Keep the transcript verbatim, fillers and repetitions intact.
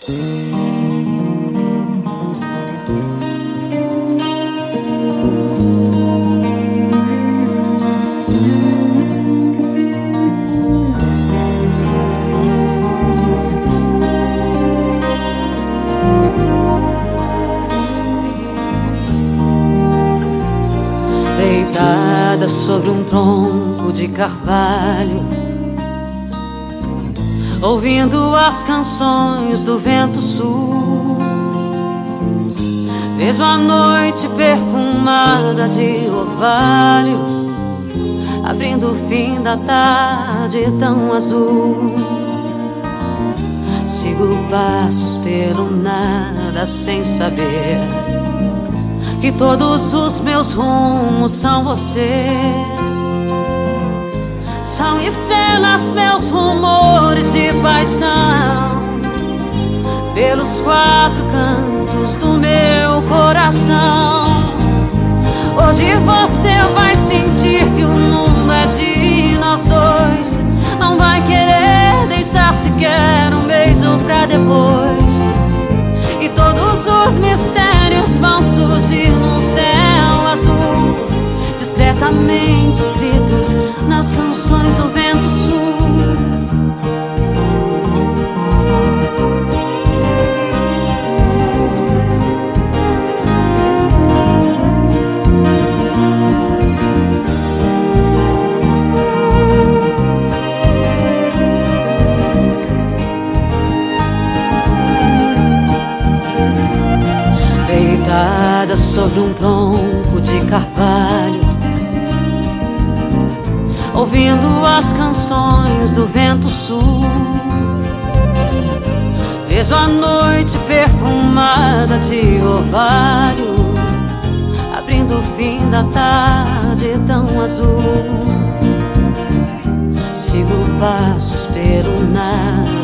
Deitada sobre um tronco de carvalho, ouvindo as canções do vento sul, vejo a noite perfumada de orvalho, abrindo o fim da tarde tão azul. Sigo passos pelo nada sem saber que todos os meus rumos são você. São estrelas meus rumores de paixão, pelos quatro cantos do meu coração. Hoje você vai sentir que o mundo é de nós dois. Não vai querer deixar sequer um beijo pra depois. E todos os mistérios vão surgir num céu azul, discretamente escritos nas canções do vento sul. Deitada sobre um tronco de carvalho, ouvindo as canções do vento sul, vejo a noite perfumada de orvalho, abrindo o fim da tarde tão azul. Sigo passos pelo nada